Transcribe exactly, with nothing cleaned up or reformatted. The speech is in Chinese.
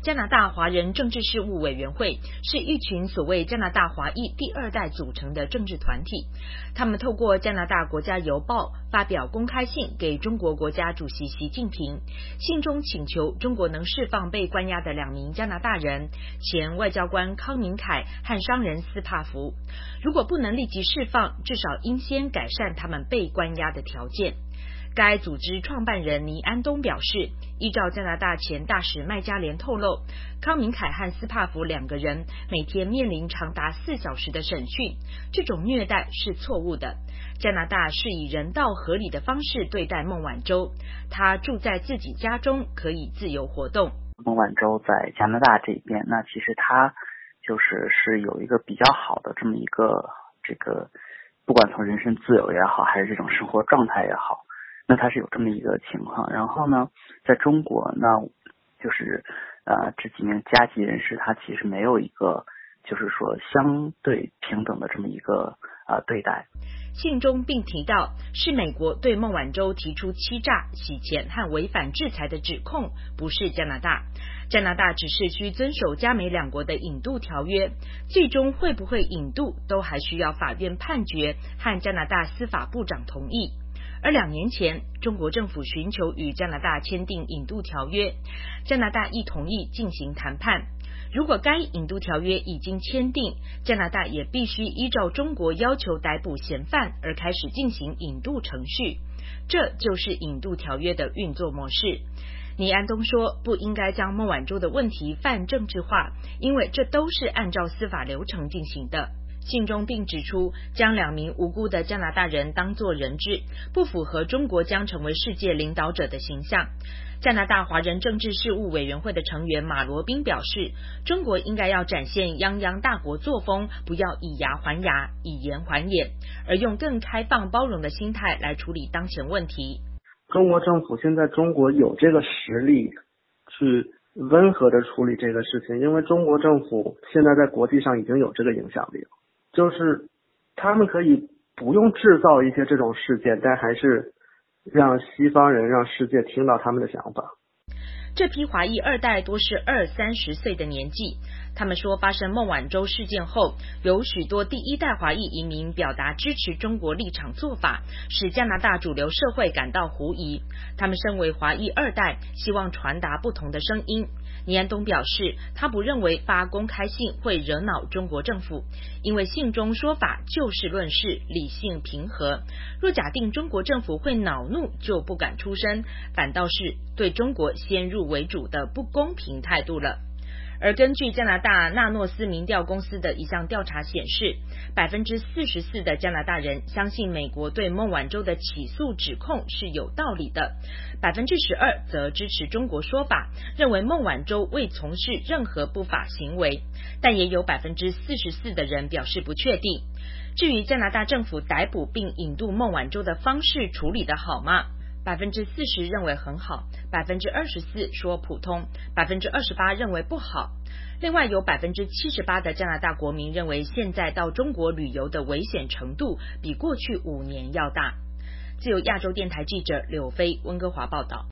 加拿大华人政治事务委员会是一群所谓加拿大华裔第二代组成的政治团体，他们透过加拿大国家邮报发表公开信给中国国家主席习近平，信中请求中国能释放被关押的两名加拿大人，前外交官康明凯和商人斯帕福，如果不能立即释放，至少应先改善他们被关押的条件。该组织创办人倪安东表示，依照加拿大前大使麦加连透露，康明凯和斯帕福两个人每天面临长达四小时的审讯，这种虐待是错误的。加拿大是以人道合理的方式对待孟晚舟，她住在自己家中，可以自由活动。 孟晚舟在加拿大这边，那其实她就是是有一个比较好的这么一个这个，不管从人身自由也好，还是这种生活状态也好，那它是有这么一个情况。然后呢，在中国，那就是呃这几名加籍人士，他其实没有一个就是说相对平等的这么一个呃对待。 信中并提到，是美国对孟晚舟提出欺诈、洗钱和违反制裁的指控，不是加拿大。加拿大只是需遵守加美两国的引渡条约，最终会不会引渡，都还需要法院判决和加拿大司法部长同意。而两年前，中国政府寻求与加拿大签订引渡条约，加拿大亦同意进行谈判。如果该引渡条约已经签订，加拿大也必须依照中国要求逮捕嫌犯而开始进行引渡程序，这就是引渡条约的运作模式。倪安东说，不应该将孟晚舟的问题泛政治化，因为这都是按照司法流程进行的。信中并指出，将两名无辜的加拿大人当作人质，不符合中国将成为世界领导者的形象。加拿大华人政治事务委员会的成员马罗宾表示，中国应该要展现泱泱大国作风，不要以牙还牙，以眼还眼，而用更开放包容的心态来处理当前问题。 中国政府现在中国有这个实力去温和的处理这个事情，因为中国政府现在在国际上已经有这个影响力了，就是他们可以不用制造一些这种事件，但还是让西方人让世界听到他们的想法。 这批华裔二代多是二三十岁的年纪，他们说发生孟晚舟事件后，有许多第一代华裔移民表达支持中国立场做法，使加拿大主流社会感到狐疑。他们身为华裔二代，希望传达不同的声音。倪安东表示，他不认为发公开信会惹恼中国政府，因为信中说法就事论事，理性平和。若假定中国政府会恼怒，就不敢出声，反倒是对中国先入为主的不公平态度了。而根据加拿大纳诺斯民调公司的一项调查显示， 百分之四十四 的加拿大人相信美国对孟晚舟的起诉指控是有道理的， 百分之十二 则支持中国说法，认为孟晚舟未从事任何不法行为，但也有 百分之四十四 的人表示不确定。至于加拿大政府逮捕并引渡孟晚舟的方式处理得好吗？ 百分之四十 认为很好， 百分之二十四 说普通， 百分之二十八 认为不好。另外有 百分之七十八 的加拿大国民认为现在到中国旅游的危险程度比过去五年要大。自由亚洲电台记者柳飞温哥华报道。